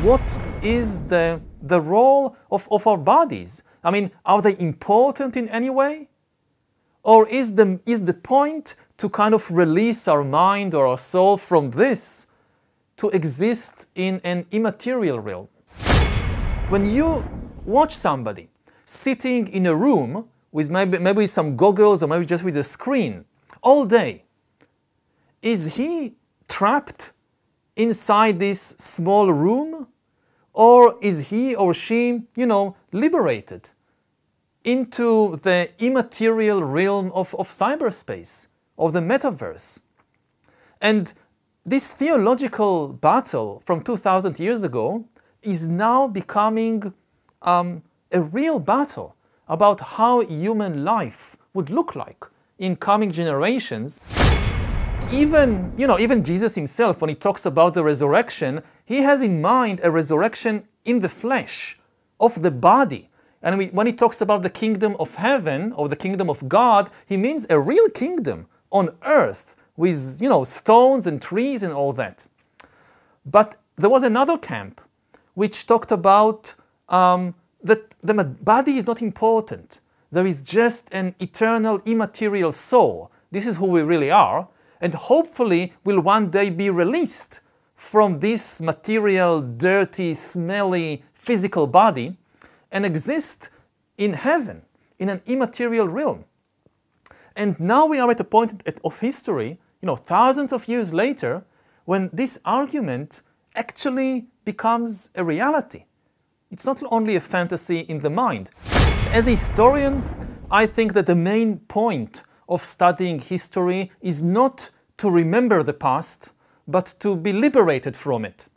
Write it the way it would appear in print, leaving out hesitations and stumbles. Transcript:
what is the role of our bodies? I mean, are they important in any way? Or is the point to kind of release our mind or our soul from this to exist in an immaterial realm? When you watch somebody sitting in a room with maybe some goggles or maybe just with a screen all day, is he trapped inside this small room? Or is he or she, liberated into the immaterial realm of cyberspace, of the metaverse? And this theological battle from 2,000 years ago is now becoming a real battle about how human life would look like in coming generations. Even Jesus himself, when he talks about the resurrection, he has in mind a resurrection in the flesh, of the body. And when he talks about the kingdom of heaven or the kingdom of God, he means a real kingdom on earth with, stones and trees and all that. But there was another camp which talked about that the body is not important. There is just an eternal, immaterial soul. This is who we really are. And hopefully will one day be released from this material, dirty, smelly, physical body and exist in heaven, in an immaterial realm. And now we are at a point of history, thousands of years later, when this argument actually becomes a reality. It's not only a fantasy in the mind. As a historian, I think that the main point of studying history is not to remember the past, but to be liberated from it.